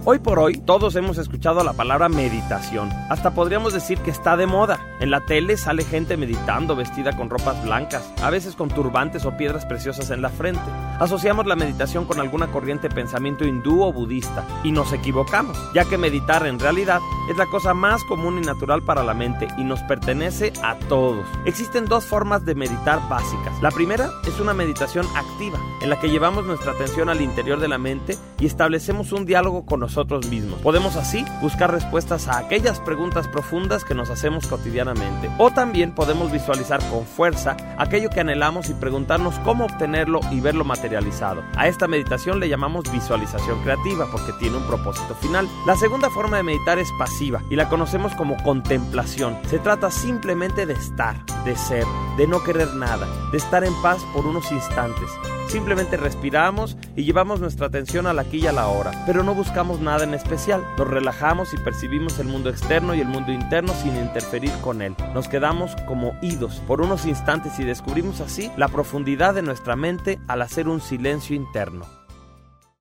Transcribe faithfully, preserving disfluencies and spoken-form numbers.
Hoy por hoy, todos hemos escuchado la palabra meditación. Hasta podríamos decir que está de moda. En la tele sale gente meditando vestida con ropas blancas, a veces con turbantes o piedras preciosas en la frente. Asociamos la meditación con alguna corriente de pensamiento hindú o budista y nos equivocamos, ya que meditar en realidad es la cosa más común y natural para la mente y nos pertenece a todos. Existen dos formas de meditar básicas. La primera es una meditación activa, en la que llevamos nuestra atención al interior de la mente y establecemos un diálogo con nosotros mismos. Podemos así buscar respuestas a aquellas preguntas profundas que nos hacemos cotidianamente. O también podemos visualizar con fuerza aquello que anhelamos y preguntarnos cómo obtenerlo y verlo materializado. A esta meditación le llamamos visualización creativa porque tiene un propósito final. La segunda forma de meditar es pasiva y la conocemos como contemplación. Se trata simplemente de estar, de ser, de no querer nada, de estar en paz por unos instantes. Simplemente respiramos y llevamos nuestra atención al aquí y a la hora, pero no buscamos nada en especial. Nos relajamos y percibimos el mundo externo y el mundo interno sin interferir con él. Nos quedamos como idos por unos instantes y descubrimos así la profundidad de nuestra mente al hacer un silencio interno.